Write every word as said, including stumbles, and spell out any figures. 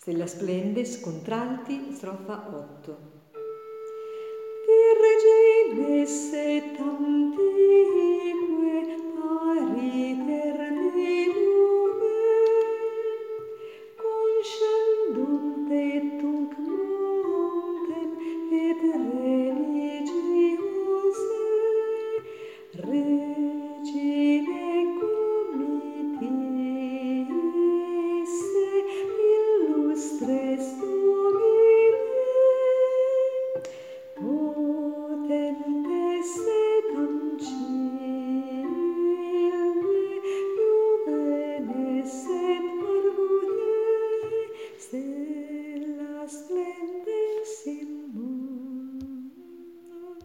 Stella splendes, contralti, strofa otto. Virgines et antigue pariter